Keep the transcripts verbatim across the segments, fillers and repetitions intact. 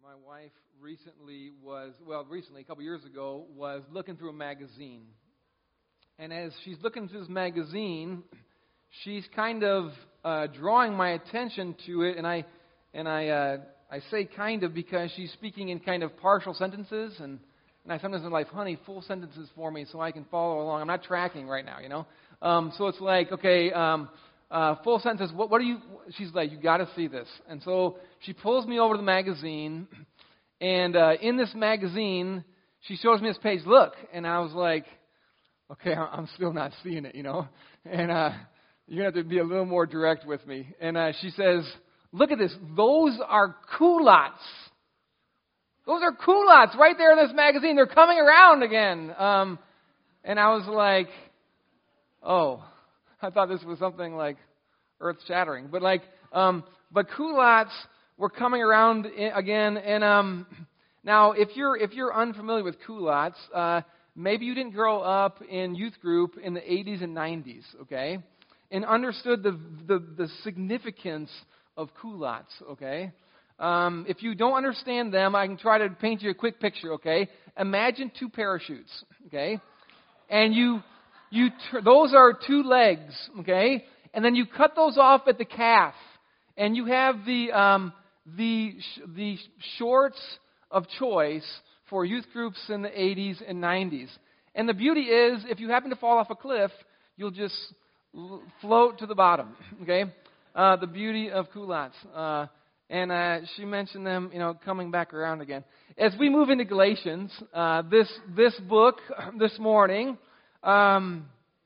my wife recently was, well, recently, a couple years ago, was looking through a magazine. And as she's looking through this magazine, she's kind of uh, drawing my attention to it, and I and I uh, I say kind of because she's speaking in kind of partial sentences, and, and I sometimes am like, honey, full sentences for me so I can follow along. I'm not tracking right now, you know. Um, so it's like, okay, um, uh, full sentences. What, what are you? She's like, you got to see this. And so she pulls me over to the magazine, and uh, in this magazine, she shows me this page. Look, and I was like, okay, I'm still not seeing it, you know. And uh, you're going to have to be a little more direct with me. And uh, she says, look at this. Those are culottes. Those are culottes right there in this magazine. They're coming around again. Um, and I was like, oh, I thought this was something like earth-shattering. But like, um, but culottes were coming around in, again. And um, now, if you're if you're unfamiliar with culottes, uh, maybe you didn't grow up in youth group in the eighties and nineties, okay, and understood the the, the significance of culottes, okay. Um, if you don't understand them, I can try to paint you a quick picture, okay. Imagine two parachutes, okay, and you you tr- those are two legs, okay, and then you cut those off at the calf, and you have the um, the sh- the shorts of choice for youth groups in the eighties and nineties. And the beauty is, if you happen to fall off a cliff, you'll just l- float to the bottom, okay? Uh, the beauty of culottes. Uh, and uh, she mentioned them, you know, coming back around again. As we move into Galatians, uh, this this book this morning, um,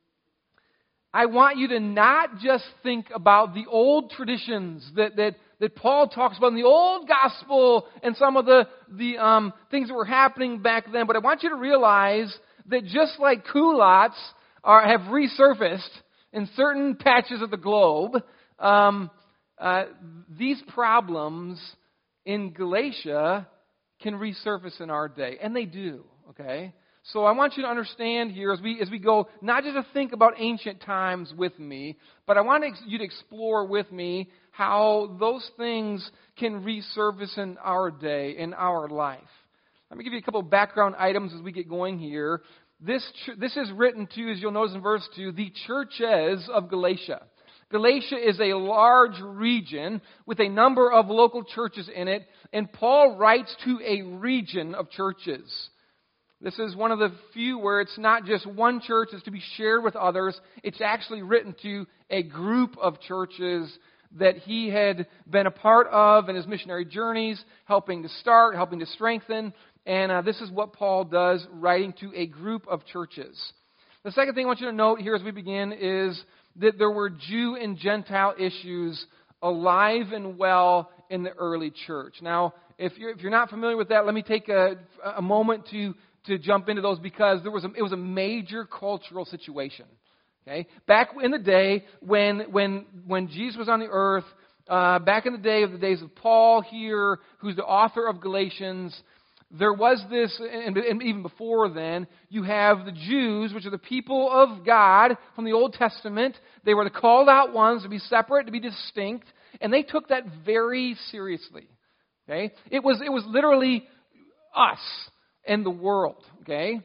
I want you to not just think about the old traditions that that that Paul talks about in the old gospel and some of the the um, things that were happening back then. But I want you to realize that just like culottes are have resurfaced in certain patches of the globe, um, uh, these problems in Galatia can resurface in our day, and they do. Okay. So I want you to understand here as we as we go, not just to think about ancient times with me, but I want you to explore with me how those things can resurface in our day, in our life. Let me give you a couple of background items as we get going here. This this is written to, as you'll notice in verse two, the churches of Galatia. Galatia is a large region with a number of local churches in it, and Paul writes to a region of churches. This is one of the few where it's not just one church that's to be shared with others. It's actually written to a group of churches that he had been a part of in his missionary journeys, helping to start, helping to strengthen. And uh, this is what Paul does, writing to a group of churches. The second thing I want you to note here as we begin is that there were Jew and Gentile issues alive and well in the early church. Now, if you're, if you're not familiar with that, let me take a, a moment to to jump into those because there was a, it was a major cultural situation. Okay, back in the day when when when Jesus was on the earth, uh, back in the day of the days of Paul here, who's the author of Galatians, there was this, and, and even before then, you have the Jews, which are the people of God from the Old Testament. They were the called out ones to be separate, to be distinct, and they took that very seriously. Okay, it was it was literally us and the world, okay?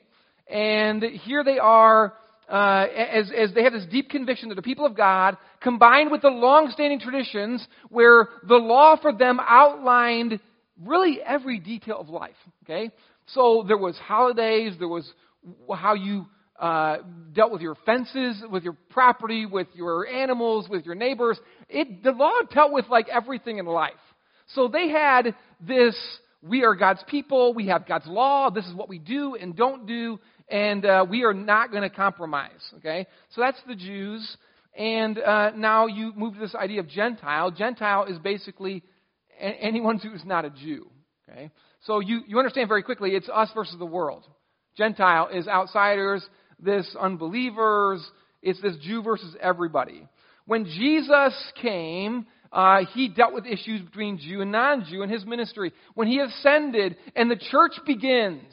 And here they are, uh, as, as they have this deep conviction that the people of God, combined with the long-standing traditions where the law for them outlined really every detail of life, okay? So there was holidays, there was how you uh, dealt with your fences, with your property, with your animals, with your neighbors. It, the law dealt with like everything in life. So they had this, we are God's people, we have God's law, this is what we do and don't do, and uh, we are not going to compromise, okay? So that's the Jews, and uh, now you move to this idea of Gentile. Gentile is basically a- anyone who's not a Jew, okay? So you, you understand very quickly, it's us versus the world. Gentile is outsiders, this unbelievers, it's this Jew versus everybody. When Jesus came, Uh, he dealt with issues between Jew and non-Jew in his ministry. When he ascended and the church begins,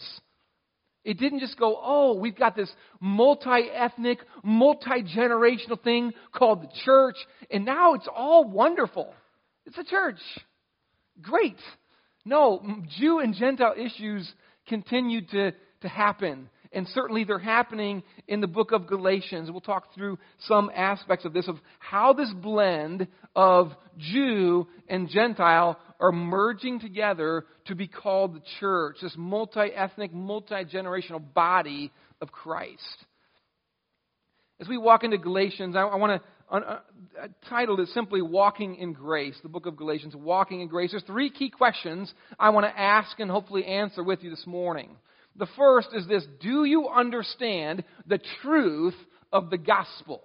it didn't just go, oh, we've got this multi-ethnic, multi-generational thing called the church, and now it's all wonderful. It's a church. Great. No, Jew and Gentile issues continue to, to happen. And certainly they're happening in the book of Galatians. We'll talk through some aspects of this, of how this blend of Jew and Gentile are merging together to be called the church, this multi-ethnic, multi-generational body of Christ. As we walk into Galatians, I, I want to uh, uh, title it simply Walking in Grace, the book of Galatians, Walking in Grace. There's three key questions I want to ask and hopefully answer with you this morning. The first is this: do you understand the truth of the gospel?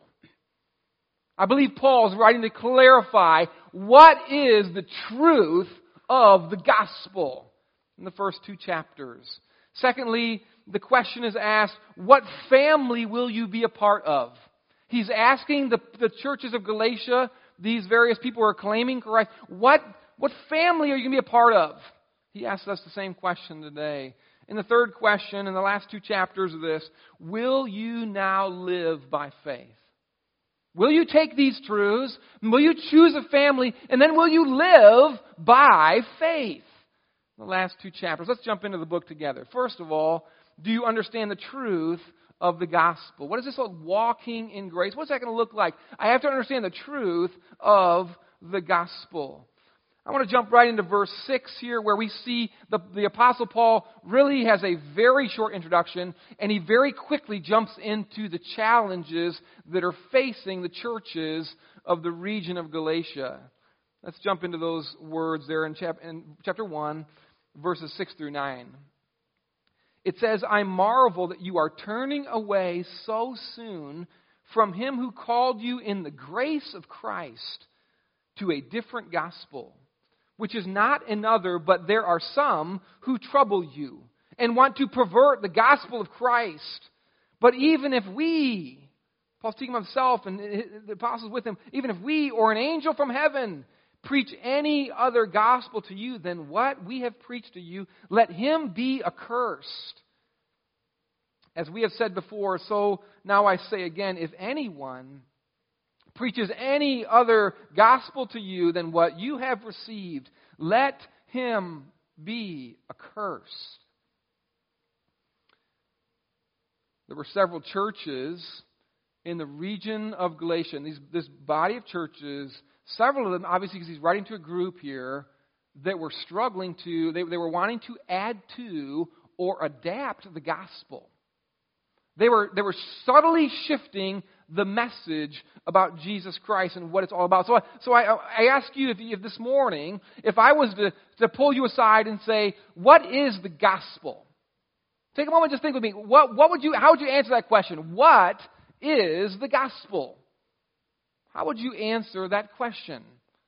I believe Paul is writing to clarify what is the truth of the gospel in the first two chapters. Secondly, the question is asked, what family will you be a part of? He's asking the, the churches of Galatia, these various people who are claiming Christ, what, what family are you going to be a part of? He asks us the same question today. And the third question, in the last two chapters of this, will you now live by faith? Will you take these truths, will you choose a family, and then will you live by faith? The last two chapters. Let's jump into the book together. First of all, do you understand the truth of the gospel? What is this like walking in grace? What's that going to look like? I have to understand the truth of the gospel. I want to jump right into verse six here, where we see the, the Apostle Paul really has a very short introduction, and he very quickly jumps into the challenges that are facing the churches of the region of Galatia. Let's jump into those words there in, chap- in chapter one, verses six through nine. It says, I marvel that you are turning away so soon from him who called you in the grace of Christ to a different gospel, which is not another, but there are some who trouble you and want to pervert the gospel of Christ. But even if we, Paul's speaking of himself and the apostles with him, even if we or an angel from heaven preach any other gospel to you than what we have preached to you, let him be accursed. As we have said before, so now I say again, if anyone preaches any other gospel to you than what you have received, let him be accursed. There were several churches in the region of Galatia, and these, this body of churches, several of them, obviously because he's writing to a group here, that were struggling to, they, they were wanting to add to or adapt the gospel. They were, they were subtly shifting the message about Jesus Christ and what it's all about. So, I, so I, I ask you if, if this morning, if I was to, to pull you aside and say, what is the gospel? Take a moment, just think with me. What, what would you, how would you answer that question? What is the gospel? How would you answer that question?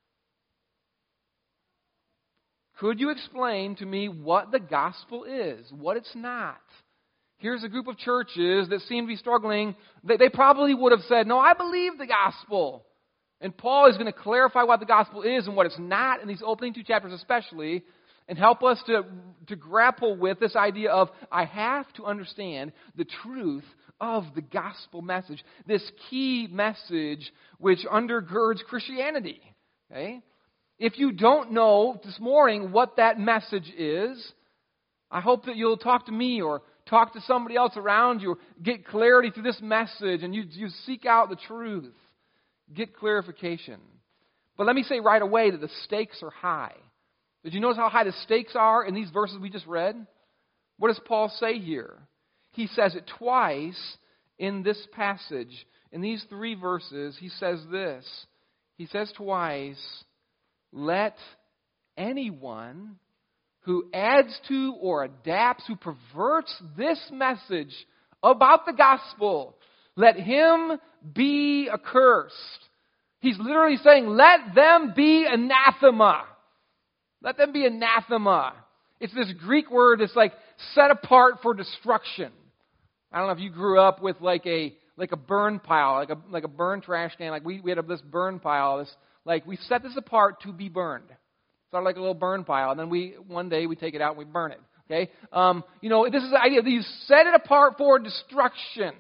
Could you explain to me what the gospel is, what it's not? Here's a group of churches that seem to be struggling. They, they probably would have said, no, I believe the gospel. And Paul is going to clarify what the gospel is and what it's not in these opening two chapters especially, and help us to, to grapple with this idea of, I have to understand the truth of the gospel message, this key message which undergirds Christianity. Okay? If you don't know this morning what that message is, I hope that you'll talk to me or talk to somebody else around you, or get clarity through this message, and you, you seek out the truth. Get clarification. But let me say right away that the stakes are high. Did you notice how high the stakes are in these verses we just read? What does Paul say here? He says it twice in this passage. In these three verses, he says this. He says twice, let anyone who adds to or adapts, who perverts this message about the gospel, let him be accursed. He's literally saying, let them be anathema. Let them be anathema. It's this Greek word that's like set apart for destruction. I don't know if you grew up with like a like a burn pile, like a like a burn trash can. Like we, we had this burn pile. This like we set this apart to be burned. Sort of like a little burn pile, and then we one day we take it out and we burn it. Okay, um, you know this is the idea that you set it apart for destruction.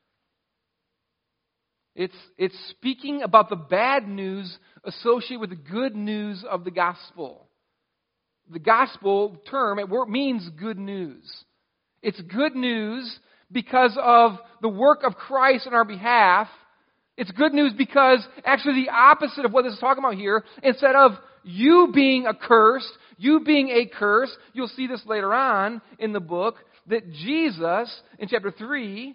It's it's speaking about the bad news associated with the good news of the gospel. the gospel term, it means good news. It's good news because of the work of Christ on our behalf. It's good news because actually the opposite of what this is talking about here, instead of you being accursed, you being a curse, you'll see this later on in the book, that Jesus, in chapter three,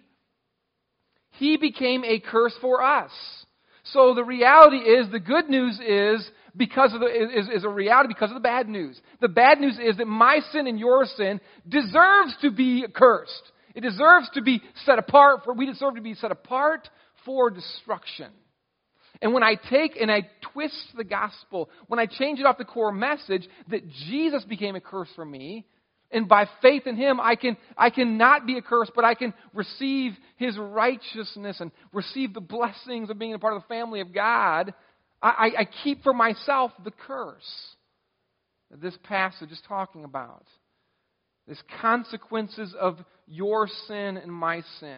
He became a curse for us. So the reality is, the good news is, because of the, is, is a reality because of the bad news. The bad news is that my sin and your sin deserves to be cursed. It deserves to be set apart, for we deserve to be set apart for destruction. And when I take and I twist the gospel, when I change it off the core message that Jesus became a curse for me, and by faith in Him, I can I can not be a curse, but I can receive His righteousness and receive the blessings of being a part of the family of God, I, I keep for myself the curse that this passage is talking about. These consequences of your sin and my sin.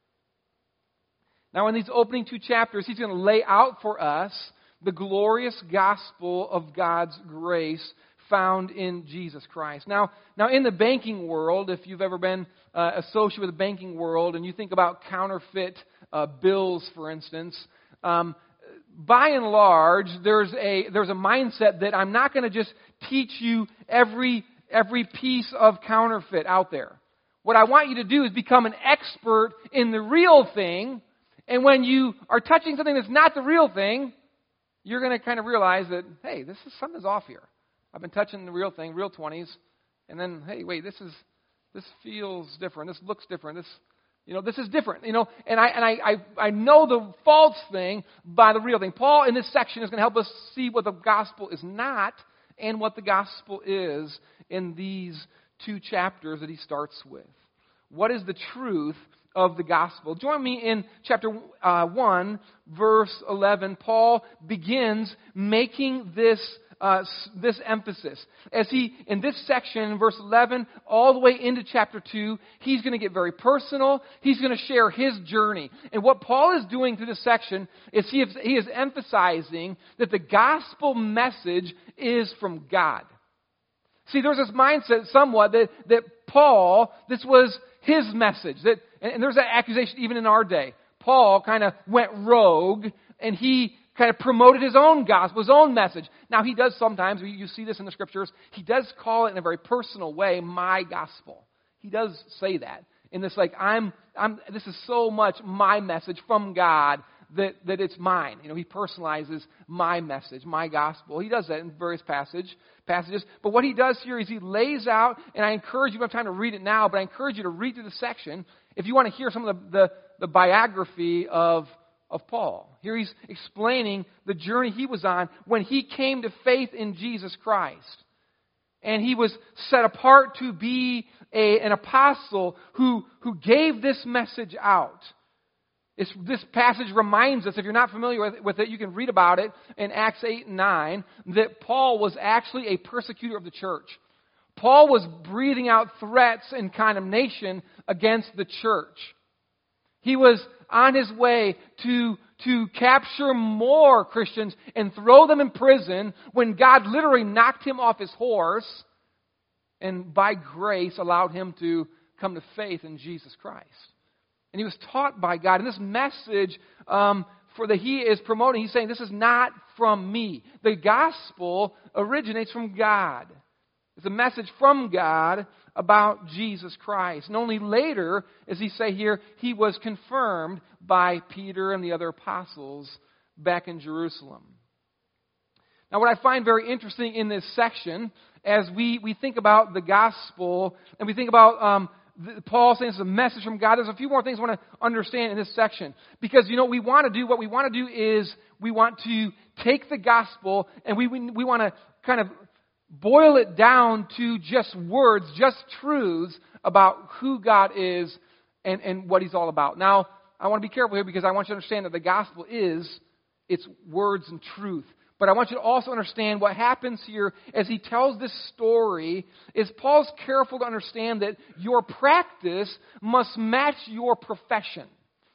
Now, in these opening two chapters, he's going to lay out for us the glorious gospel of God's grace found in Jesus Christ. Now, now in the banking world, if you've ever been uh, associated with the banking world and you think about counterfeit uh, bills, for instance, um, by and large, there's a there's a mindset that I'm not going to just teach you every every piece of counterfeit out there. What I want you to do is become an expert in the real thing. And when you are touching something that's not the real thing, you're going to kind of realize that, hey, this is something's off here. I've been touching the real thing, real twenties, and then, hey, wait, this is this feels different. This looks different. This, you know, this is different. You know, and I and I I, I know the false thing by the real thing. Paul in this section is going to help us see what the gospel is not and what the gospel is in these two chapters that he starts with. What is the truth of the gospel? Join me in chapter uh, one, verse eleven. Paul begins making this uh, this emphasis. As he, in this section, in verse eleven, all the way into chapter two, he's going to get very personal. He's going to share his journey. And what Paul is doing through this section is he is, he is emphasizing that the gospel message is from God. See, there's this mindset somewhat that, that Paul, this was his message. That, and there's that accusation even in our day. Paul kind of went rogue and he kind of promoted his own gospel, his own message. Now he does sometimes, you see this in the scriptures, he does call it in a very personal way, my gospel. He does say that. In this like, I'm, I'm, this is so much my message from God that, that it's mine. You know, he personalizes my message, my gospel. He does that in various passage, passages. But what he does here is he lays out, and I encourage you, I don't have time to read it now, but I encourage you to read through the section if you want to hear some of the, the, the biography of, of Paul. Here he's explaining the journey he was on when he came to faith in Jesus Christ. And he was set apart to be a, an apostle who, who gave this message out. It's, this passage reminds us, if you're not familiar with, with it, you can read about it in Acts eight and nine, that Paul was actually a persecutor of the church. Paul was breathing out threats and condemnation against the church. He was on his way to, to capture more Christians and throw them in prison when God literally knocked him off his horse and by grace allowed him to come to faith in Jesus Christ. And he was taught by God. And this message um, for that he is promoting, he's saying, this is not from me. The gospel originates from God. It's a message from God about Jesus Christ. And only later, as he say here, he was confirmed by Peter and the other apostles back in Jerusalem. Now, what I find very interesting in this section, as we, we think about the gospel, and we think about um, the, Paul saying it's a message from God, there's a few more things I want to understand in this section. Because, you know, we want to do, what we want to do is, we want to take the gospel, and we, we, we want to kind of boil it down to just words, just truths about who God is and, and what He's all about. Now, I want to be careful here because I want you to understand that the gospel is, it's words and truth. But I want you to also understand what happens here as he tells this story is Paul's careful to understand that your practice must match your profession.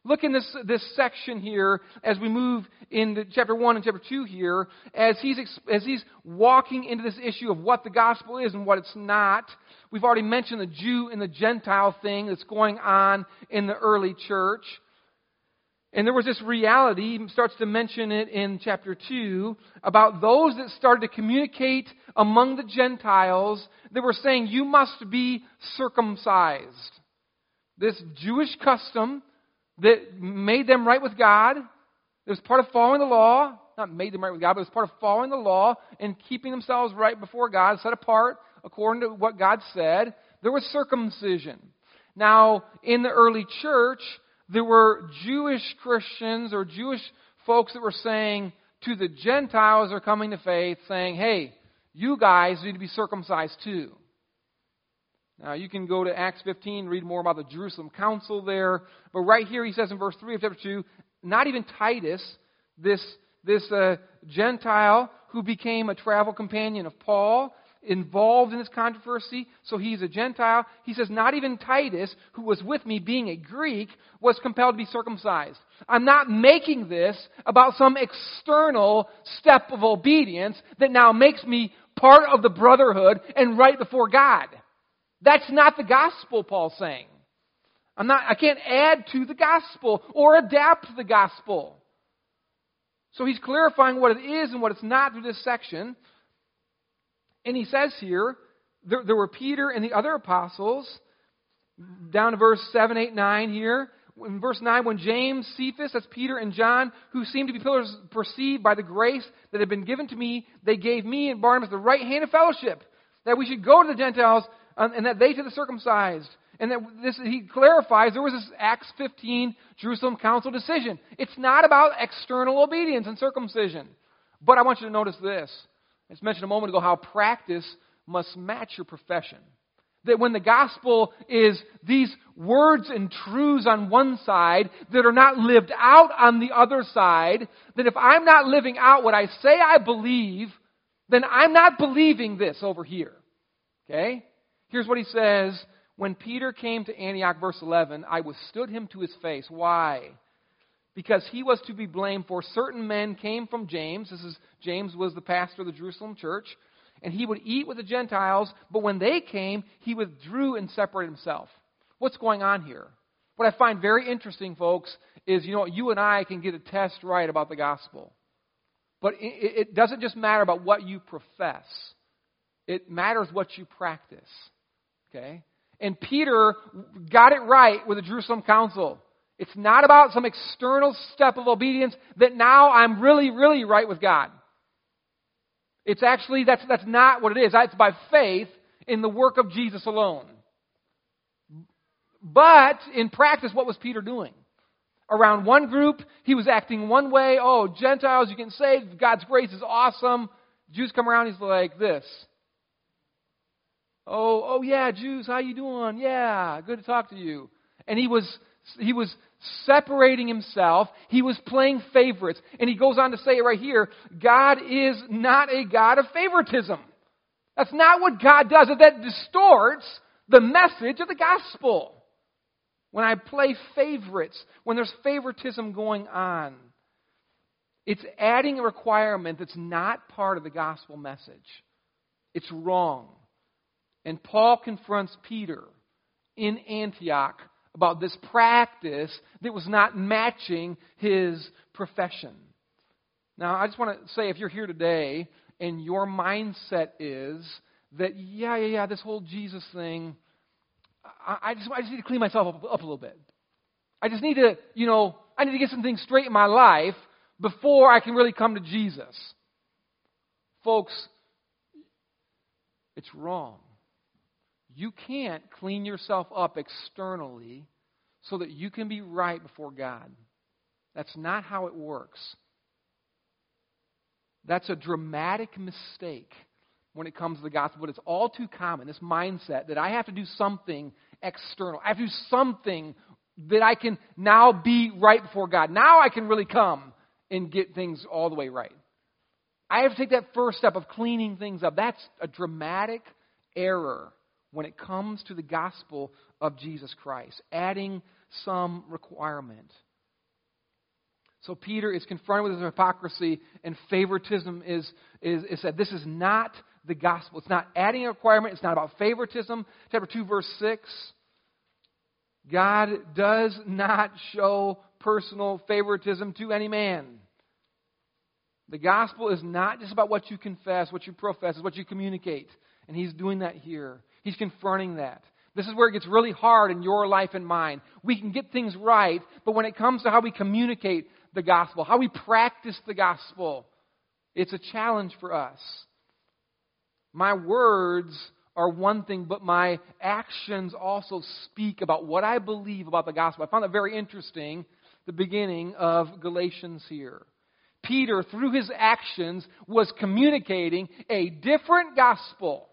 Look in this, this section here as we move into chapter one and chapter two here, as he's, as he's walking into this issue of what the gospel is and what it's not. We've already mentioned the Jew and the Gentile thing that's going on in the early church. And there was this reality, he starts to mention it in chapter two, about those that started to communicate among the Gentiles that were saying, you must be circumcised. This Jewish custom that made them right with God. It was part of following the law. Not made them right with God, but it was part of following the law and keeping themselves right before God, set apart according to what God said. There was circumcision. Now, in the early church, there were Jewish Christians or Jewish folks that were saying to the Gentiles who are coming to faith, saying, hey, you guys need to be circumcised too. Now, you can go to Acts fifteen, read more about the Jerusalem Council there. But right here, he says in verse three of chapter two, not even Titus, this, this uh, Gentile who became a travel companion of Paul, involved in this controversy, so he's a Gentile. He says, not even Titus, who was with me being a Greek, was compelled to be circumcised. I'm not making this about some external step of obedience that now makes me part of the brotherhood and right before God. That's not the gospel, Paul's saying. I'm not, I can't add to the gospel or adapt to the gospel. So he's clarifying what it is and what it's not through this section. And he says here, there, there were Peter and the other apostles, down to verse seven, eight, nine here. In verse nine, when James, Cephas, that's Peter and John, who seemed to be pillars perceived by the grace that had been given to me, they gave me and Barnabas the right hand of fellowship, that we should go to the Gentiles and that they to the circumcised. And that this, he clarifies, there was this Acts fifteen Jerusalem Council decision. It's not about external obedience and circumcision. But I want you to notice this. I just mentioned a moment ago how practice must match your profession. That when the gospel is these words and truths on one side that are not lived out on the other side, that if I'm not living out what I say I believe, then I'm not believing this over here. Okay? Here's what he says. When Peter came to Antioch, verse eleven, I withstood him to his face. Why? Because he was to be blamed, for certain men came from James. This is James was the pastor of the Jerusalem church. And he would eat with the Gentiles, but when they came, he withdrew and separated himself. What's going on here? What I find very interesting, folks, is, you know, you and I can get a test right about the gospel. But it, it doesn't just matter about what you profess. It matters what you practice. Okay? And Peter got it right with the Jerusalem Council. It's not about some external step of obedience that now I'm really, really right with God. It's actually, that's, that's not what it is. It's by faith in the work of Jesus alone. But in practice, what was Peter doing? Around one group, he was acting one way. Oh, Gentiles, you can say God's grace is awesome. Jews come around, he's like this. Oh, oh yeah, Jews, how you doing? Yeah, good to talk to you. And he was he was separating himself. He was playing favorites. And he goes on to say it right here, God is not a God of favoritism. That's not what God does. That distorts the message of the gospel. When I play favorites, when there's favoritism going on, it's adding a requirement that's not part of the gospel message. It's wrong. And Paul confronts Peter in Antioch about this practice that was not matching his profession. Now, I just want to say, if you're here today and your mindset is that, yeah, yeah, yeah, this whole Jesus thing, I, I, just, I just need to clean myself up, up a little bit. I just need to, you know, I need to get some things straight in my life before I can really come to Jesus. Folks, it's wrong. You can't clean yourself up externally so that you can be right before God. That's not how it works. That's a dramatic mistake when it comes to the gospel, but it's all too common, this mindset that I have to do something external. I have to do something that I can now be right before God. Now I can really come and get things all the way right. I have to take that first step of cleaning things up. That's a dramatic error when it comes to the gospel of Jesus Christ, adding some requirement. So Peter is confronted with his hypocrisy, and favoritism is, is, is said. This is not the gospel. It's not adding a requirement. It's not about favoritism. Chapter two, verse six. God does not show personal favoritism to any man. The gospel is not just about what you confess, what you profess, it's what you communicate. And he's doing that here. He's confronting that. This is where it gets really hard in your life and mine. We can get things right, but when it comes to how we communicate the gospel, how we practice the gospel, it's a challenge for us. My words are one thing, but my actions also speak about what I believe about the gospel. I found that very interesting, the beginning of Galatians here. Peter, through his actions, was communicating a different gospel.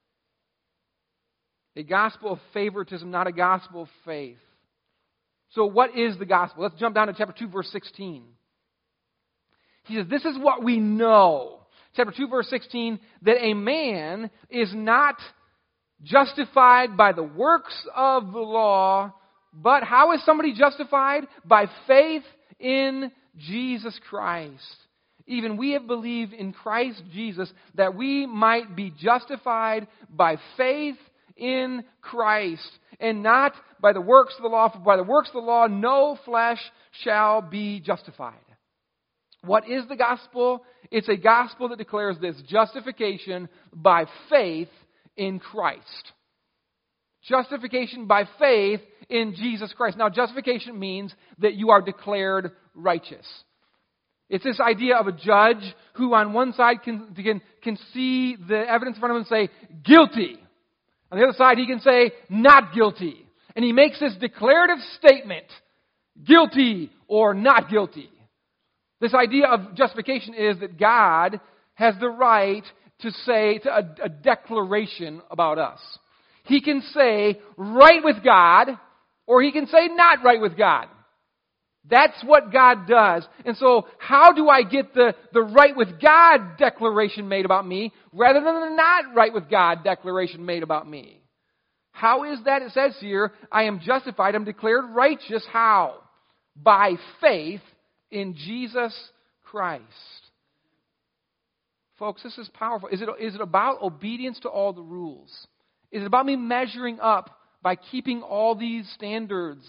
A gospel of favoritism, not a gospel of faith. So what is the gospel? Let's jump down to chapter two, verse sixteen. He says, this is what we know. Chapter two, verse sixteen, that a man is not justified by the works of the law, but how is somebody justified? By faith in Jesus Christ. Even we have believed in Christ Jesus that we might be justified by faith in Christ, and not by the works of the law, for by the works of the law no flesh shall be justified. What is the gospel? It's a gospel that declares this: justification by faith in Christ. Justification by faith in Jesus Christ. Now, justification means that you are declared righteous. It's this idea of a judge who on one side can, can, can see the evidence in front of him and say, guilty. On the other side, he can say, not guilty. And he makes this declarative statement, guilty or not guilty. This idea of justification is that God has the right to say to a, a declaration about us. He can say, right with God, or he can say, not right with God. That's what God does. And so, how do I get the, the right with God declaration made about me rather than the not right with God declaration made about me? How is that? It says here, I am justified, I'm declared righteous. How? By faith in Jesus Christ. Folks, this is powerful. Is it, is it about obedience to all the rules? Is it about me measuring up by keeping all these standards?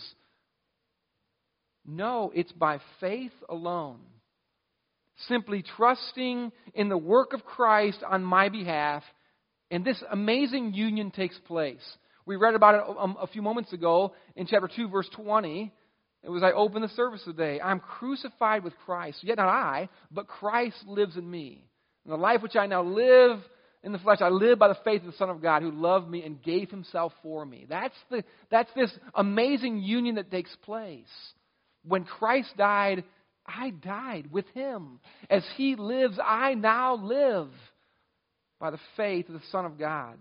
No, it's by faith alone. Simply trusting in the work of Christ on my behalf, and this amazing union takes place. We read about it a, a few moments ago in chapter two, verse twenty. It was, I opened the service today. I'm crucified with Christ. Yet not I, but Christ lives in me. And the life which I now live in the flesh, I live by the faith of the Son of God who loved me and gave himself for me. That's the that's this amazing union that takes place. When Christ died, I died with him. As he lives, I now live by the faith of the Son of God.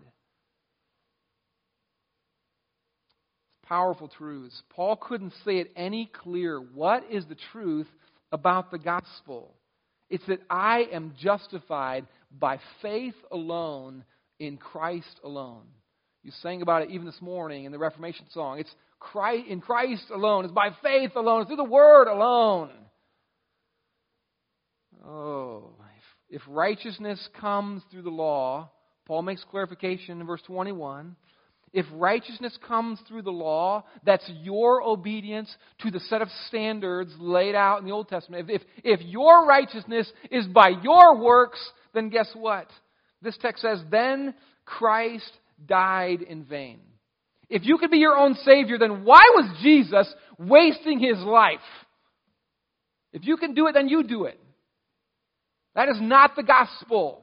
It's powerful truths. Paul couldn't say it any clearer. What is the truth about the gospel? It's that I am justified by faith alone in Christ alone. You sang about it even this morning in the Reformation song. It's Christ, in Christ alone. It's by faith alone. It's through the Word alone. Oh, if, if righteousness comes through the law, Paul makes clarification in verse twenty-one. If righteousness comes through the law, that's your obedience to the set of standards laid out in the Old Testament. If, if, if your righteousness is by your works, then guess what? This text says, then Christ died in vain. If you could be your own Savior, then why was Jesus wasting his life? If you can do it, then you do it. That is not the gospel.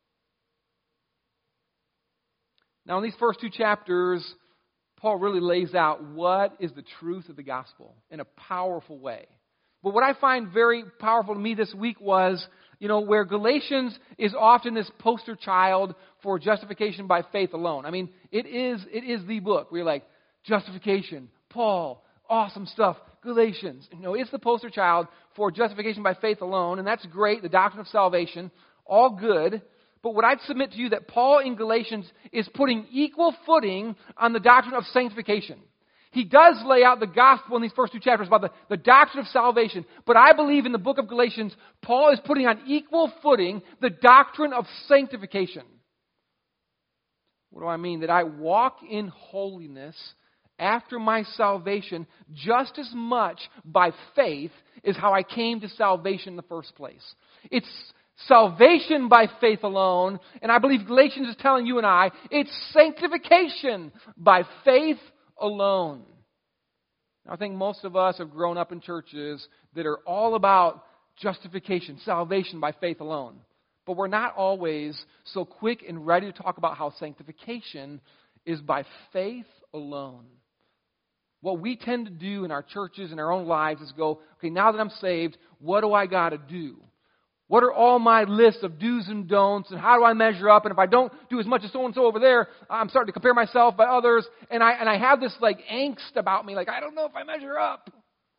Now, in these first two chapters, Paul really lays out what is the truth of the gospel in a powerful way. But what I find very powerful to me this week was, you know, where Galatians is often this poster child for justification by faith alone. I mean, it is it is the book where you're like, justification, Paul, awesome stuff, Galatians. You know, it's the poster child for justification by faith alone, and that's great, the doctrine of salvation, all good. But what I'd submit to you that Paul in Galatians is putting equal footing on the doctrine of sanctification. He does lay out the gospel in these first two chapters about the, the doctrine of salvation. But I believe in the book of Galatians, Paul is putting on equal footing the doctrine of sanctification. What do I mean? That I walk in holiness after my salvation just as much by faith as how I came to salvation in the first place. It's salvation by faith alone, and I believe Galatians is telling you and I, it's sanctification by faith alone. I think most of us have grown up in churches that are all about justification, salvation by faith alone. But we're not always so quick and ready to talk about how sanctification is by faith alone. What we tend to do in our churches and our own lives is go, okay, now that I'm saved, what do I got to do? What are all my lists of do's and don'ts, and how do I measure up? And if I don't do as much as so-and-so over there, I'm starting to compare myself by others, and I and I have this like angst about me, like I don't know if I measure up.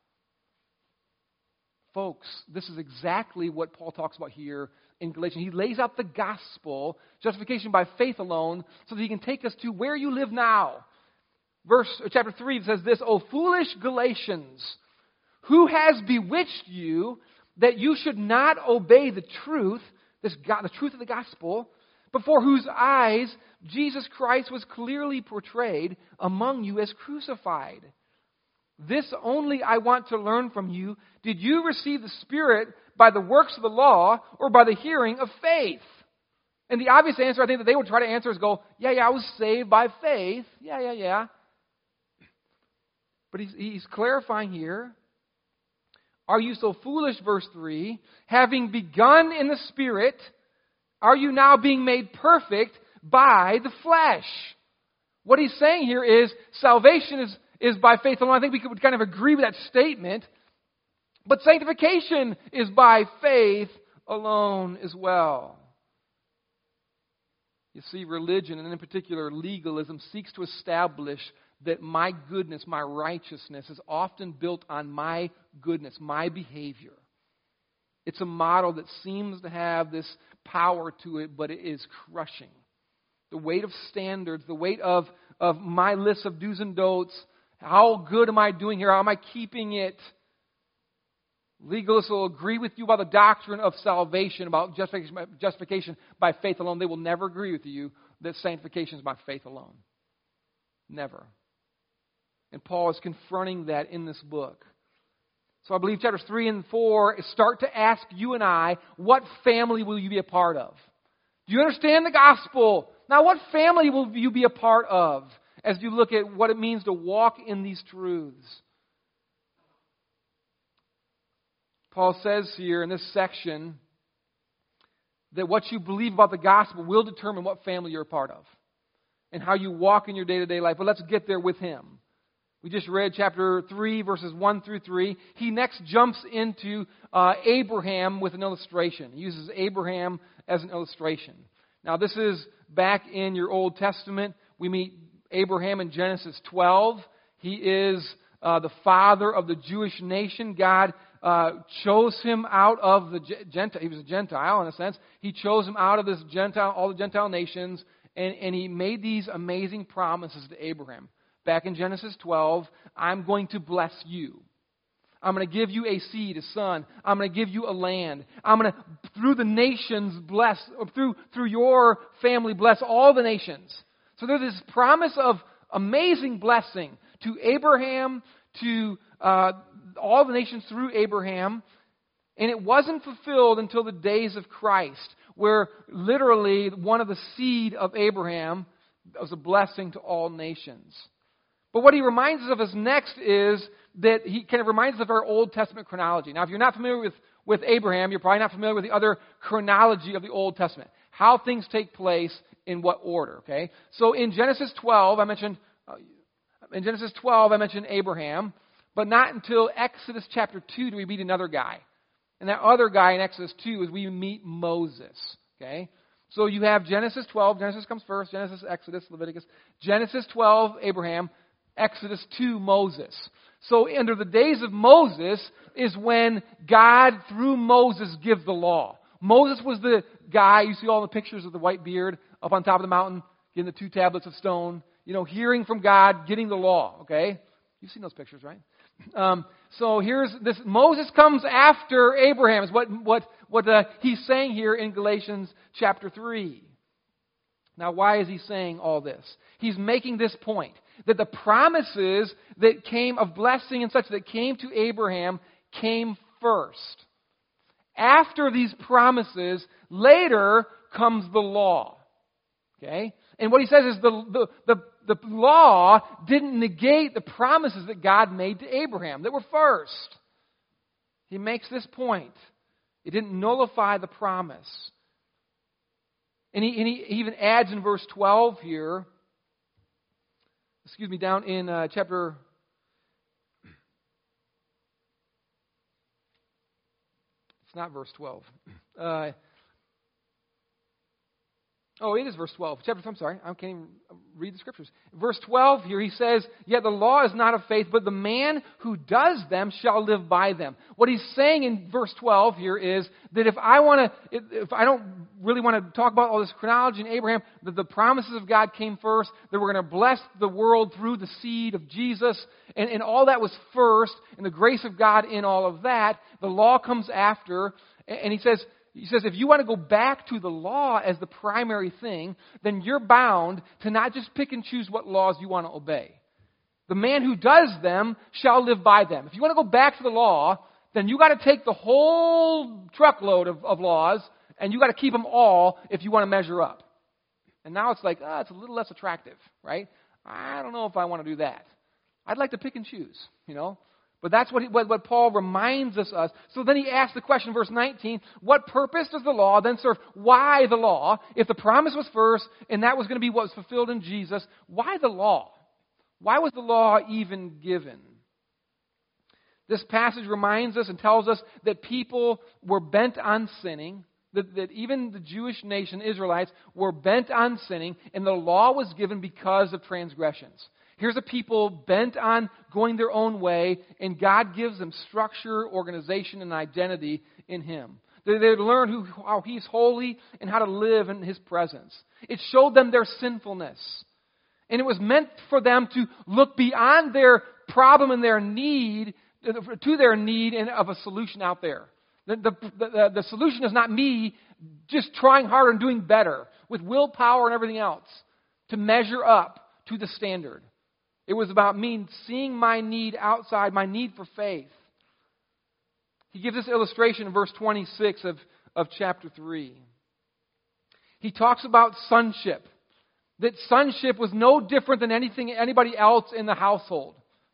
Folks, this is exactly what Paul talks about here in Galatians. He lays out the gospel, justification by faith alone, so that he can take us to where you live now. Verse chapter three says this, "O foolish Galatians, who has bewitched you that you should not obey the truth, this God, the truth of the gospel, before whose eyes Jesus Christ was clearly portrayed among you as crucified? This only I want to learn from you. Did you receive the Spirit by the works of the law or by the hearing of faith?" And the obvious answer I think that they would try to answer is go, yeah, yeah, I was saved by faith. Yeah, yeah, yeah. But he's, he's clarifying here. Are you so foolish, verse three, having begun in the Spirit, are you now being made perfect by the flesh? What he's saying here is salvation is, is by faith alone. I think we could kind of agree with that statement. But sanctification is by faith alone as well. You see, religion, and in particular legalism, seeks to establish that my goodness, my righteousness is often built on my goodness, my behavior. It's a model that seems to have this power to it, but it is crushing. The weight of standards, the weight of, of my list of do's and don'ts, how good am I doing here? How am I keeping it? Legalists will agree with you about the doctrine of salvation, about justification, justification by faith alone. They will never agree with you that sanctification is by faith alone. Never. And Paul is confronting that in this book. So I believe chapters three and four start to ask you and I, what family will you be a part of? Do you understand the gospel? Now, what family will you be a part of as you look at what it means to walk in these truths? Paul says here in this section that what you believe about the gospel will determine what family you're a part of and how you walk in your day-to-day life. But let's get there with him. We just read chapter three, verses one through three. He next jumps into uh, Abraham with an illustration. He uses Abraham as an illustration. Now, this is back in your Old Testament. We meet Abraham in Genesis twelve. He is uh, the father of the Jewish nation. God uh, chose him out of the Gentile. He was a Gentile in a sense. He chose him out of this Gentile, all the Gentile nations, and, and he made these amazing promises to Abraham. Back in Genesis twelve, I'm going to bless you. I'm going to give you a seed, a son. I'm going to give you a land. I'm going to, through the nations, bless, or through, through your family, bless all the nations. So there's this promise of amazing blessing to Abraham, to uh, all the nations through Abraham. And it wasn't fulfilled until the days of Christ, where literally one of the seed of Abraham was a blessing to all nations. But what he reminds us of us next is that he kind of reminds us of our Old Testament chronology. Now, if you're not familiar with, with Abraham, you're probably not familiar with the other chronology of the Old Testament. How things take place in what order, okay? So in Genesis twelve, I mentioned, uh, in Genesis twelve, I mentioned Abraham, but not until Exodus chapter two do we meet another guy. And that other guy in Exodus two is we meet Moses, okay? So you have Genesis twelve, Genesis comes first, Genesis, Exodus, Leviticus. Genesis twelve, Abraham. Exodus two, Moses. So under the days of Moses is when God, through Moses, gives the law. Moses was the guy, you see all the pictures of the white beard up on top of the mountain, getting the two tablets of stone, you know, hearing from God, getting the law, okay? You've seen those pictures, right? Um, so here's this. Moses comes after Abraham is what, what, what uh, he's saying here in Galatians chapter three. Now, why is he saying all this? He's making this point, that the promises that came of blessing and such that came to Abraham came first. After these promises, later comes the law. Okay? And what he says is the, the, the, the law didn't negate the promises that God made to Abraham that were first. He makes this point. It didn't nullify the promise. And he, and he even adds in verse twelve here, excuse me, down in uh, chapter, it's not verse twelve. Uh, oh, it is verse twelve. Chapter, I'm sorry, I can't even read the scriptures. Verse twelve here, he says, yet the law is not of faith, but the man who does them shall live by them. What he's saying in verse twelve here is that if I want to, if I don't really want to talk about all this chronology in Abraham, that the promises of God came first, that we're going to bless the world through the seed of Jesus, and, and all that was first, and the grace of God in all of that, the law comes after, and he says, He says, if you want to go back to the law as the primary thing, then you're bound to not just pick and choose what laws you want to obey. The man who does them shall live by them. If you want to go back to the law, then you got to take the whole truckload of, of laws, and you got to keep them all if you want to measure up. And now it's like, ah, it's a little less attractive, right? I don't know if I want to do that. I'd like to pick and choose, you know. But that's what, he, what, what Paul reminds us of. So then he asks the question, verse nineteen, what purpose does the law then serve? Why the law? If the promise was first, and that was going to be what was fulfilled in Jesus, why the law? Why was the law even given? This passage reminds us and tells us that people were bent on sinning, that, that even the Jewish nation, Israelites, were bent on sinning, and the law was given because of transgressions. Here's a people bent on going their own way, and God gives them structure, organization, and identity in Him. They, they learn who, how He's holy and how to live in His presence. It showed them their sinfulness. And it was meant for them to look beyond their problem and their need, to their need and of a solution out there. The, the, the, the solution is not me just trying harder and doing better with willpower and everything else to measure up to the standard. It was about me seeing my need outside, my need for faith. He gives this illustration in verse twenty-six of, of chapter three. He talks about sonship. That sonship was no different than anything anybody else in the household.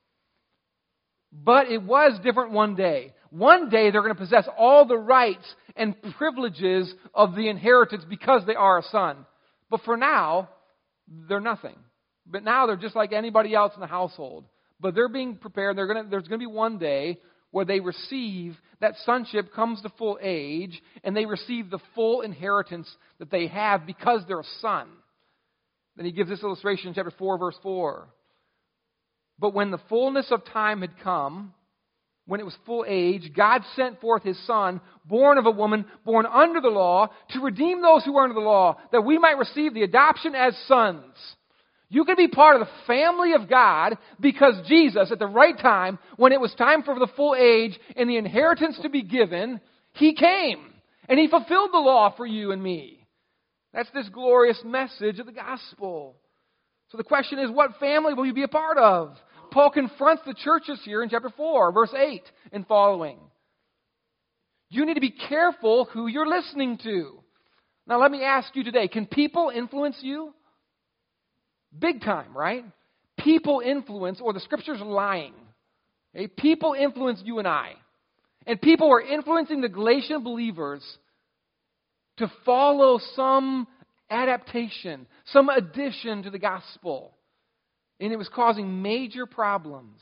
But it was different one day. One day they're going to possess all the rights and privileges of the inheritance because they are a son. But for now, they're nothing. But now they're just like anybody else in the household. But they're being prepared. They're going to, there's going to be one day where they receive, that sonship comes to full age, and they receive the full inheritance that they have because they're a son. Then he gives this illustration in chapter four, verse four. But when the fullness of time had come, when it was full age, God sent forth His Son, born of a woman, born under the law, to redeem those who were under the law, that we might receive the adoption as sons. You can be part of the family of God because Jesus, at the right time, when it was time for the full age and the inheritance to be given, He came and He fulfilled the law for you and me. That's this glorious message of the gospel. So the question is, what family will you be a part of? Paul confronts the churches here in chapter four, verse eight and following. You need to be careful who you're listening to. Now let me ask you today, can people influence you? Big time, right? People influence, or the Scripture's lying. Okay? People influence you and I. And people are influencing the Galatian believers to follow some adaptation, some addition to the gospel. And it was causing major problems.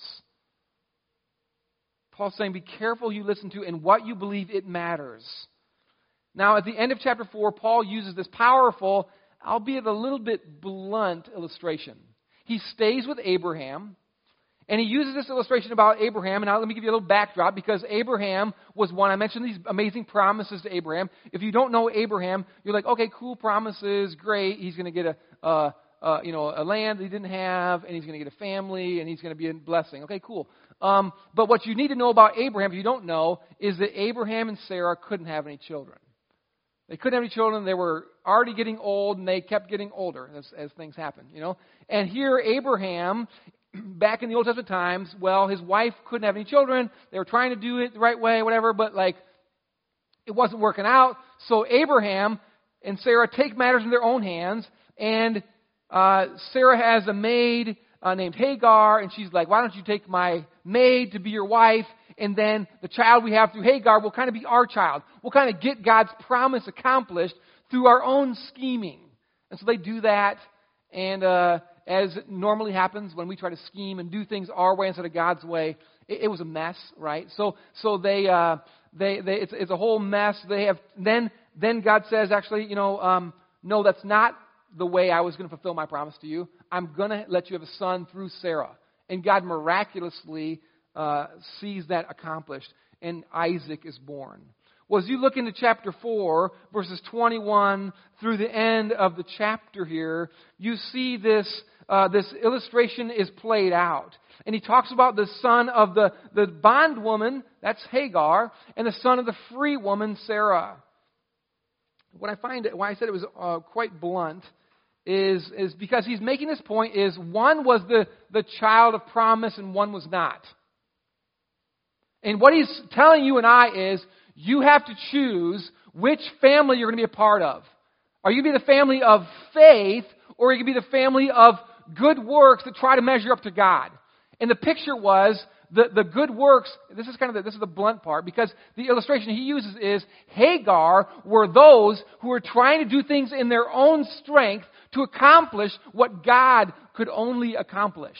Paul's saying, be careful who you listen to and what you believe, it matters. Now, at the end of chapter four, Paul uses this powerful, albeit a little bit blunt illustration. He stays with Abraham, and he uses this illustration about Abraham. And now let me give you a little backdrop, because Abraham was one. I mentioned these amazing promises to Abraham. If you don't know Abraham, you're like, okay, cool promises, great. He's going to get a, uh, uh, you know, a land that he didn't have, and he's going to get a family, and he's going to be a blessing. Okay, cool. Um, but what you need to know about Abraham, if you don't know, is that Abraham and Sarah couldn't have any children. They couldn't have any children. They were already getting old, and they kept getting older as, as things happen, you know. And here, Abraham, back in the Old Testament times, well, his wife couldn't have any children. They were trying to do it the right way, whatever, but, like, it wasn't working out. So Abraham and Sarah take matters in their own hands, and uh, Sarah has a maid uh, named Hagar, and she's like, why don't you take my maid to be your wife, and then the child we have through Hagar will kind of be our child. We'll kind of get God's promise accomplished through our own scheming. And so they do that, and uh, as normally happens when we try to scheme and do things our way instead of God's way, it, it was a mess, right? So so they uh, they they it's, it's a whole mess. They have then then God says, actually, you know, um, no, that's not the way I was going to fulfill my promise to you. I'm going to let you have a son through Sarah. And God miraculously uh, sees that accomplished, and Isaac is born. Well, as you look into chapter four, verses twenty-one through the end of the chapter here, you see this uh, this illustration is played out. And he talks about the son of the, the bondwoman, that's Hagar, and the son of the free woman, Sarah. What I find, why I said it was uh, quite blunt, is is because he's making this point is one was the, the child of promise and one was not. And what he's telling you and I is you have to choose which family you're going to be a part of. Are you going to be the family of faith, or are you going to be the family of good works that try to measure up to God? And the picture was the, the good works, this is kind of the, this is the blunt part, because the illustration he uses is Hagar were those who were trying to do things in their own strength to accomplish what God could only accomplish.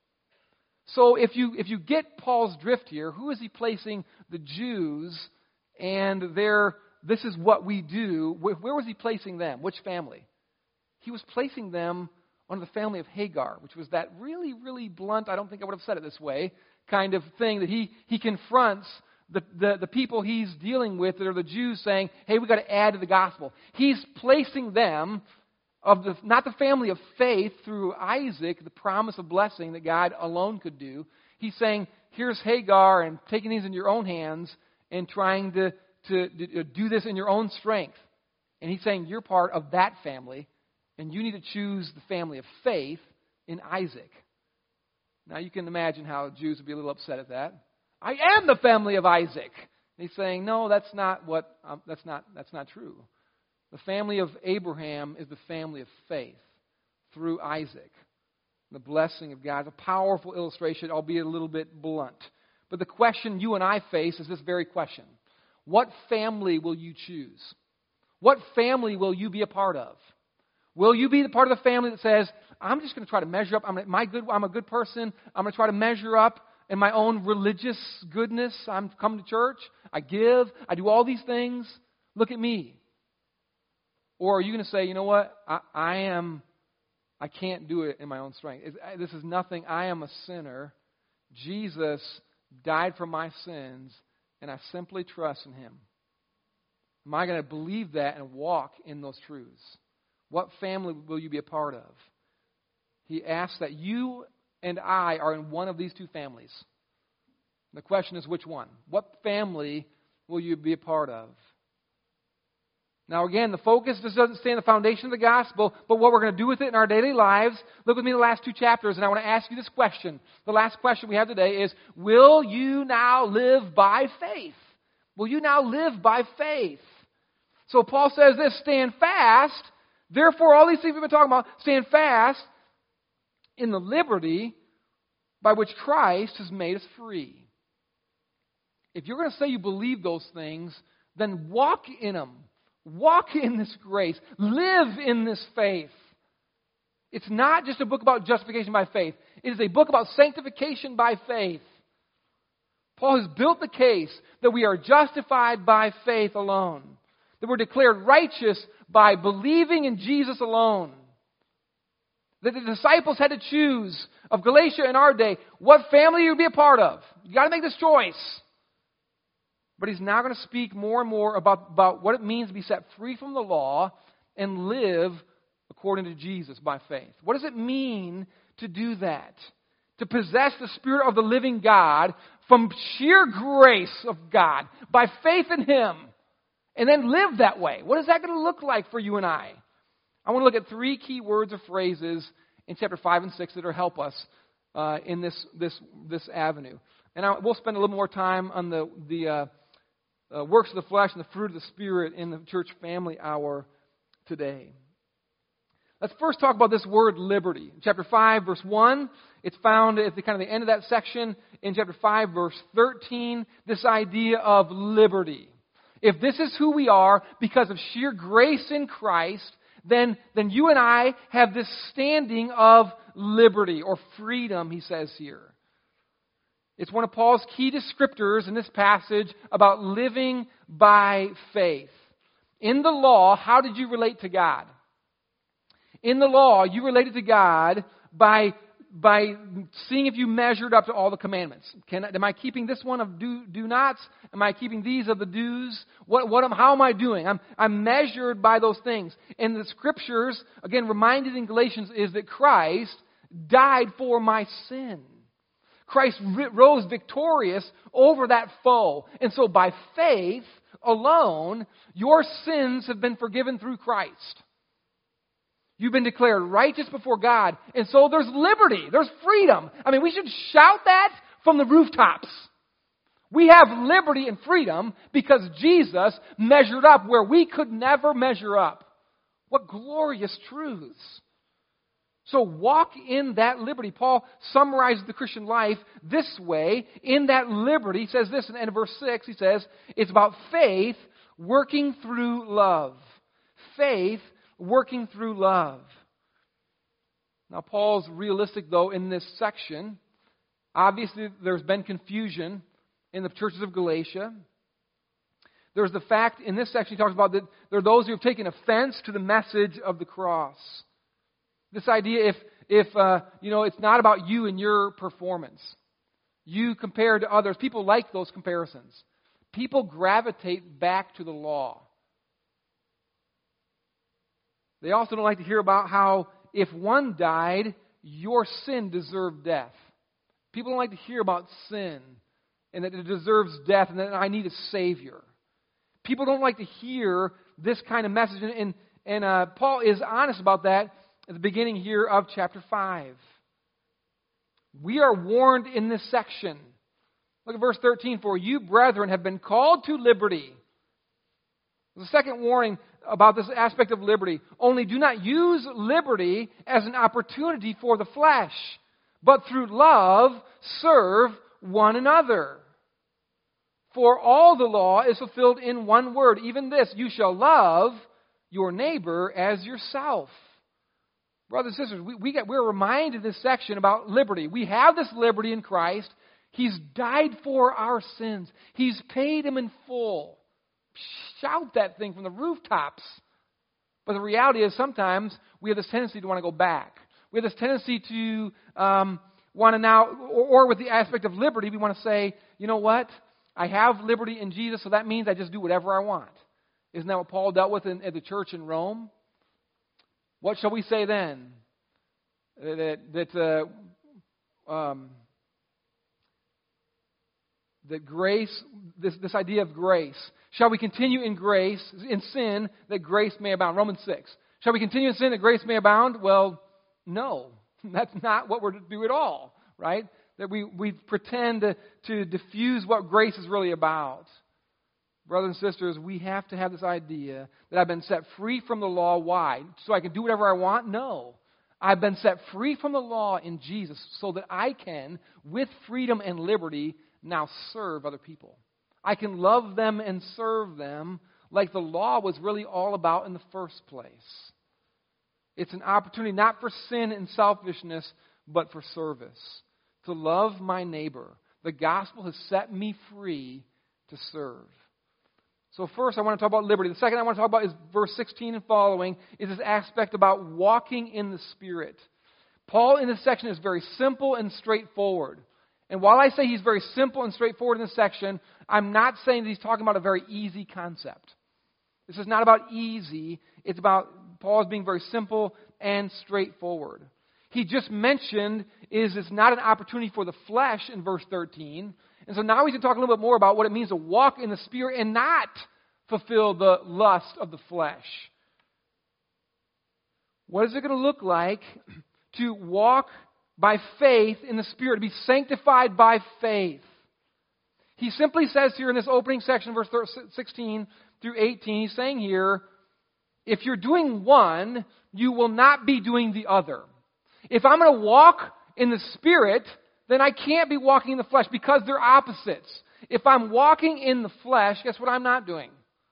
So if you if you get Paul's drift here, who is he placing the Jews and their, this is what we do, where was he placing them? Which family? He was placing them under the family of Hagar, which was that really, really blunt, I don't think I would have said it this way, kind of thing that he, he confronts the, the, the people he's dealing with that are the Jews saying, hey, we've got to add to the gospel. He's placing them of the, not the family of faith through Isaac, the promise of blessing that God alone could do. He's saying, here's Hagar and taking these in your own hands and trying to, to, to do this in your own strength. And he's saying, you're part of that family, and you need to choose the family of faith in Isaac. Now you can imagine how Jews would be a little upset at that. I am the family of Isaac. And he's saying, no, that's not what. Um, that's not. That's not true. The family of Abraham is the family of faith through Isaac. The blessing of God. It's a powerful illustration, albeit a little bit blunt. But the question you and I face is this very question: what family will you choose? What family will you be a part of? Will you be the part of the family that says, I'm just going to try to measure up. I'm, my good, I'm a good person. I'm going to try to measure up in my own religious goodness. I'm coming to church. I give. I do all these things. Look at me. Or are you going to say, you know what? I, I am, I can't do it in my own strength. This is nothing. I am a sinner. Jesus died for my sins, and I simply trust in Him. Am I going to believe that and walk in those truths? What family will you be a part of? He asks that you and I are in one of these two families. The question is, which one? What family will you be a part of? Now again, the focus just doesn't stay on the foundation of the gospel, but what we're going to do with it in our daily lives. Look with me in the last two chapters, and I want to ask you this question. The last question we have today is, will you now live by faith? Will you now live by faith? So Paul says this, stand fast. Therefore, all these things we've been talking about, stand fast in the liberty by which Christ has made us free. If you're going to say you believe those things, then walk in them. Walk in this grace. Live in this faith. It's not just a book about justification by faith. It is a book about sanctification by faith. Paul has built the case that we are justified by faith alone. That we're declared righteous by believing in Jesus alone. That the disciples had to choose of Galatia in our day what family you'd be a part of. You've got to make this choice. But he's now going to speak more and more about, about what it means to be set free from the law and live according to Jesus by faith. What does it mean to do that? To possess the Spirit of the living God from sheer grace of God, by faith in Him, and then live that way. What is that going to look like for you and I? I want to look at three key words or phrases in chapter five and six that will help us uh, in this this this avenue. And I, we'll spend a little more time on the the uh, uh, works of the flesh and the fruit of the Spirit in the church family hour today. Let's first talk about this word liberty. In chapter five, verse one, it's found at the kind of the end of that section. In chapter five, verse thirteen, this idea of liberty. If this is who we are because of sheer grace in Christ, then, then you and I have this standing of liberty or freedom, he says here. It's one of Paul's key descriptors in this passage about living by faith. In the law, how did you relate to God? In the law, you related to God by, by seeing if you measured up to all the commandments. Can, am I keeping this one of do, do nots? Am I keeping these of the do's? What, what am, how am I doing? I'm, I'm measured by those things. And the Scriptures, again, reminded in Galatians, is that Christ died for my sin. Christ rose victorious over that foe. And so by faith alone, your sins have been forgiven through Christ. You've been declared righteous before God. And so there's liberty. There's freedom. I mean, we should shout that from the rooftops. We have liberty and freedom because Jesus measured up where we could never measure up. What glorious truths. So walk in that liberty. Paul summarizes the Christian life this way. In that liberty, he says this in the end of verse six. He says, it's about faith working through love. Faith working through love. Now, Paul's realistic, though, in this section. Obviously, there's been confusion in the churches of Galatia. There's the fact, in this section, he talks about that there are those who have taken offense to the message of the cross. This idea, if, if uh, you know, it's not about you and your performance. You compared to others. People like those comparisons. People gravitate back to the law. They also don't like to hear about how if one died, your sin deserved death. People don't like to hear about sin and that it deserves death and that I need a Savior. People don't like to hear this kind of message. And, and, and uh, Paul is honest about that at the beginning here of chapter five. We are warned in this section. Look at verse thirteen. For you, brethren, have been called to liberty. The second warning about this aspect of liberty. Only do not use liberty as an opportunity for the flesh, but through love serve one another. For all the law is fulfilled in one word, even this, you shall love your neighbor as yourself. Brothers and sisters, we, we get, we're reminded in this section about liberty. We have this liberty in Christ. He's died for our sins. He's paid them in full. Shout that thing from the rooftops. But the reality is sometimes we have this tendency to want to go back. We have this tendency to um, want to now, or, or with the aspect of liberty, we want to say, you know what? I have liberty in Jesus, so that means I just do whatever I want. Isn't that what Paul dealt with in, at the church in Rome? What shall we say then? That, that, uh, um, that grace, this, this idea of grace. Shall we continue in grace, in sin, that grace may abound? Romans six. Shall we continue in sin that grace may abound? Well, no. That's not what we're to do at all, right? That we, we pretend to, to diffuse what grace is really about. Brothers and sisters, we have to have this idea that I've been set free from the law. Why? So I can do whatever I want? No. I've been set free from the law in Jesus so that I can, with freedom and liberty, now serve other people. I can love them and serve them like the law was really all about in the first place. It's an opportunity not for sin and selfishness, but for service. To love my neighbor. The gospel has set me free to serve. So first I want to talk about liberty. The second I want to talk about is verse sixteen and following, is this aspect about walking in the Spirit. Paul in this section is very simple and straightforward. And while I say he's very simple and straightforward in this section, I'm not saying that he's talking about a very easy concept. This is not about easy. It's about Paul's being very simple and straightforward. He just mentioned is it's not an opportunity for the flesh in verse thirteen. And so now he's going to talk a little bit more about what it means to walk in the Spirit and not fulfill the lust of the flesh. What is it going to look like to walk by faith in the Spirit, to be sanctified by faith? He simply says here in this opening section, verse sixteen through eighteen, he's saying here, if you're doing one, you will not be doing the other. If I'm going to walk in the Spirit, then I can't be walking in the flesh because they're opposites. If I'm walking in the flesh, guess what I'm not doing?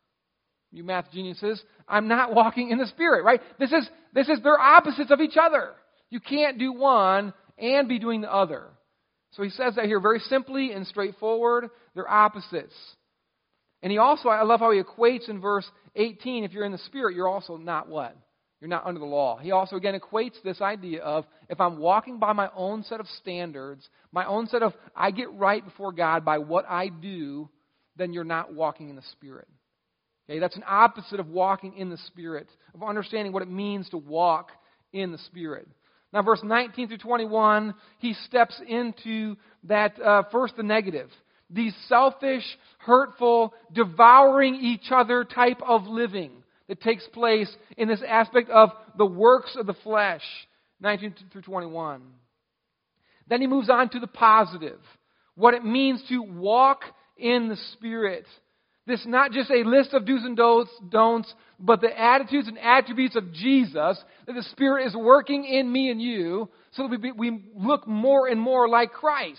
You math geniuses, I'm not walking in the Spirit, right? This is, this is, they're opposites of each other. You can't do one and be doing the other. So he says that here very simply and straightforward. They're opposites. And he also, I love how he equates in verse eighteen, if you're in the Spirit, you're also not what? You're not under the law. He also, again, equates this idea of if I'm walking by my own set of standards, my own set of, I get right before God by what I do, then you're not walking in the Spirit. Okay, that's an opposite of walking in the Spirit, of understanding what it means to walk in the Spirit. Now, verse nineteen through twenty-one, he steps into that, uh, first the negative. These selfish, hurtful, devouring each other type of living that takes place in this aspect of the works of the flesh, nineteen through twenty-one. Then he moves on to the positive, what it means to walk in the Spirit. This is not just a list of do's and don'ts, but the attitudes and attributes of Jesus, that the Spirit is working in me and you, so that we, we look more and more like Christ.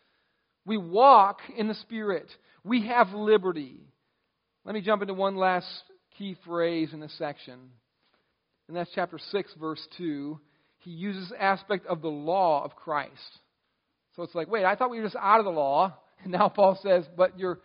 We walk in the Spirit. We have liberty. Let me jump into one last key phrase in this section. And that's chapter six, verse two. He uses the aspect of the law of Christ. So it's like, wait, I thought we were just out of the law. And now Paul says, but you're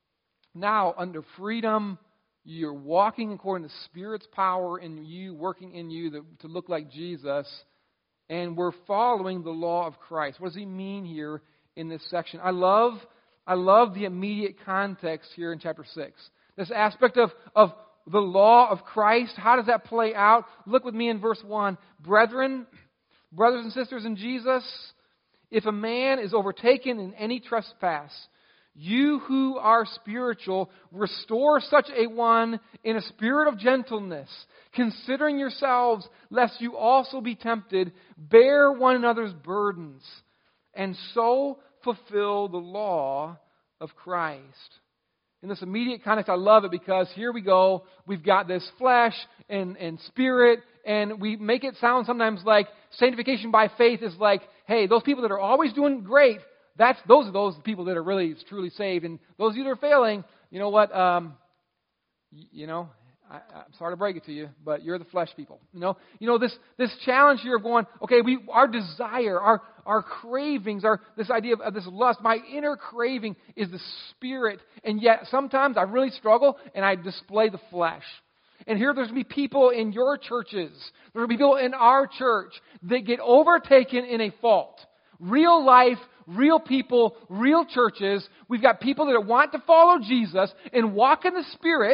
now under freedom. You're walking according to the Spirit's power in you, working in you to, to look like Jesus. And we're following the law of Christ. What does he mean here in this section? I love, I love the immediate context here in chapter six. This aspect of, of the law of Christ, how does that play out? Look with me in verse one. Brethren, brothers and sisters in Jesus, if a man is overtaken in any trespass, you who are spiritual, restore such a one in a spirit of gentleness, considering yourselves, lest you also be tempted. Bear one another's burdens, and so fulfill the law of Christ. In this immediate context, I love it because here we go. We've got this flesh and, and spirit, and we make it sound sometimes like sanctification by faith is like, hey, those people that are always doing great, that's those are those people that are really truly saved. And those of you that are failing, you know what? Um, you, you know, I, I'm sorry to break it to you, but you're the flesh people. You know, you know this this challenge here of going, okay, we our desire, our our cravings, our this idea of, of this lust, my inner craving is the spirit, and yet sometimes I really struggle and I display the flesh. And here there's going to be people in your churches, there will be people in our church that get overtaken in a fault. Real life, real people, real churches. We've got people that want to follow Jesus and walk in the Spirit,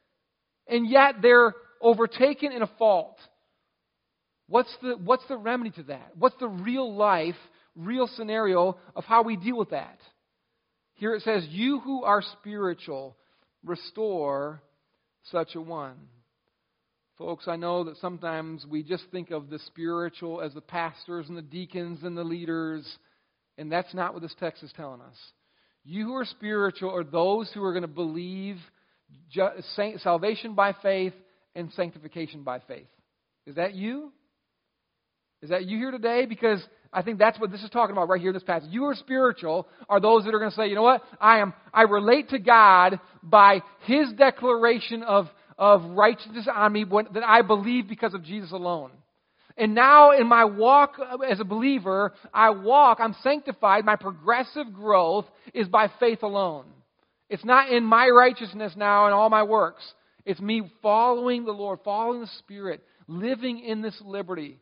and yet they're overtaken in a fault. What's the, what's the remedy to that? What's the real life, real scenario of how we deal with that? Here it says, you who are spiritual, restore such a one. Folks, I know that sometimes we just think of the spiritual as the pastors and the deacons and the leaders, and that's not what this text is telling us. You who are spiritual are those who are going to believe ju- salvation by faith and sanctification by faith. Is that you? Is that you here today? Because I think that's what this is talking about right here in this passage. You who are spiritual are those that are going to say, you know what? I am. I relate to God by His declaration of of righteousness on me when, that I believe because of Jesus alone. And now in my walk as a believer, I walk, I'm sanctified, my progressive growth is by faith alone. It's not in my righteousness now and all my works. It's me following the Lord, following the Spirit, living in this liberty,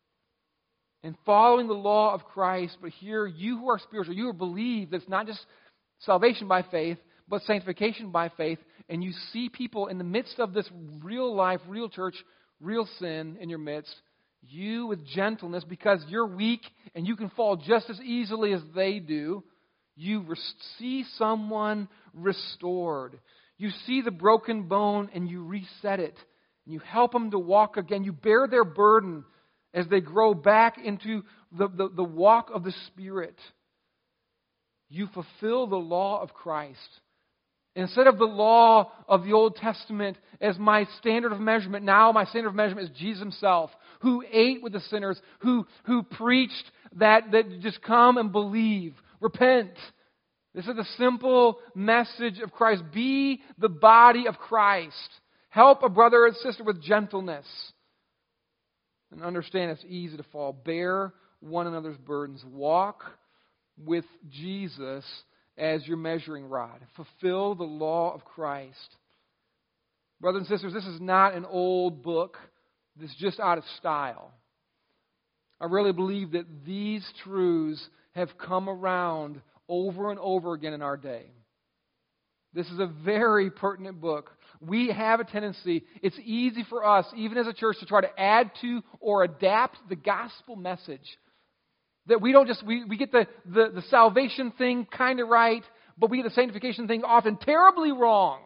and following the law of Christ. But here, you who are spiritual, you who believe that it's not just salvation by faith, but sanctification by faith, and you see people in the midst of this real life, real church, real sin in your midst, You with gentleness, because you're weak and you can fall just as easily as they do, you res- see someone restored. You see the broken bone and you reset it. And you help them to walk again. You bear their burden as they grow back into the, the, the walk of the Spirit. You fulfill the law of Christ. Instead of the law of the Old Testament as my standard of measurement, now my standard of measurement is Jesus Himself, who ate with the sinners, who, who preached that, that you just come and believe, repent. This is the simple message of Christ. Be the body of Christ. Help a brother and sister with gentleness. And understand it's easy to fall. Bear one another's burdens. Walk with Jesus as your measuring rod. Fulfill the law of Christ. Brothers and sisters, this is not an old book that's just out of style. I really believe that these truths have come around over and over again in our day. This is a very pertinent book. We have a tendency, it's easy for us, even as a church, to try to add to or adapt the gospel message. That we don't just, we, we get the, the, the salvation thing kind of right, but we get the sanctification thing often terribly wrong.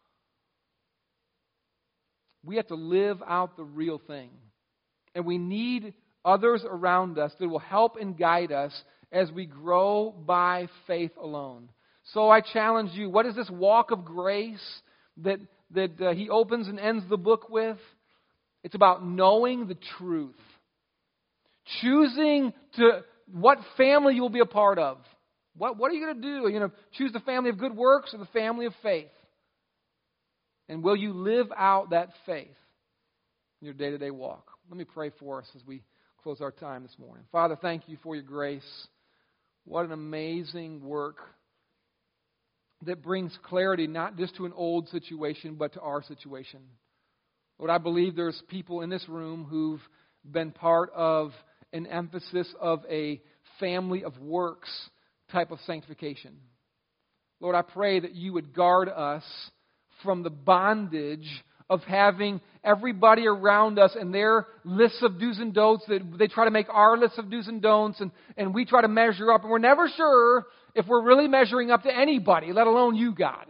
We have to live out the real thing. And we need others around us that will help and guide us as we grow by faith alone. So I challenge you, what is this walk of grace that, that uh, he opens and ends the book with? It's about knowing the truth. Choosing to what family you will be a part of. What, what are you going to do? Are you going to choose the family of good works or the family of faith? And will you live out that faith in your day-to-day walk? Let me pray for us as we close our time this morning. Father, thank you for your grace. What an amazing work that brings clarity not just to an old situation, but to our situation. Lord, I believe there's people in this room who've been part of an emphasis of a family of works type of sanctification. Lord, I pray that you would guard us from the bondage of having everybody around us and their lists of do's and don'ts, that they try to make our lists of do's and don'ts, and, and we try to measure up, and we're never sure if we're really measuring up to anybody, let alone you, God.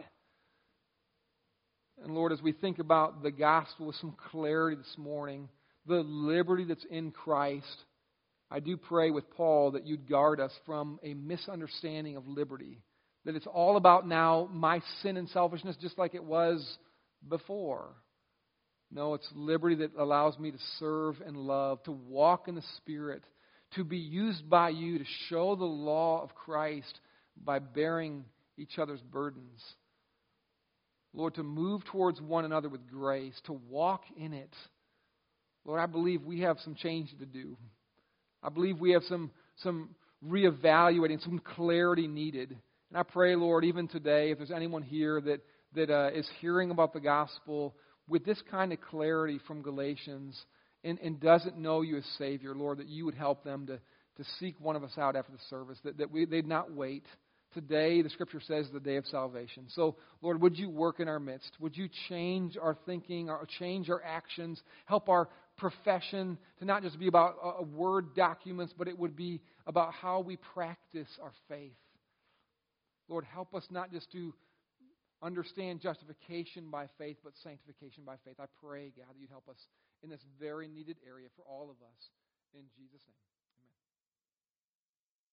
And Lord, as we think about the gospel with some clarity this morning, the liberty that's in Christ, I do pray with Paul that you'd guard us from a misunderstanding of liberty. That it's all about now my sin and selfishness just like it was before. No, it's liberty that allows me to serve and love, to walk in the Spirit, to be used by you to show the law of Christ by bearing each other's burdens. Lord, to move towards one another with grace, to walk in it. Lord, I believe we have some change to do. I believe we have some, some reevaluating, some clarity needed. And I pray, Lord, even today, if there's anyone here that, that uh, is hearing about the gospel with this kind of clarity from Galatians and, and doesn't know you as Savior, Lord, that you would help them to, to seek one of us out after the service, that, that we, they'd not wait. Today, the Scripture says, is the day of salvation. So, Lord, would you work in our midst? Would you change our thinking, or change our actions, help our profession to not just be about uh, word documents, but it would be about how we practice our faith. Lord, help us not just to understand justification by faith, but sanctification by faith. I pray, God, that you'd help us in this very needed area for all of us. In Jesus' name.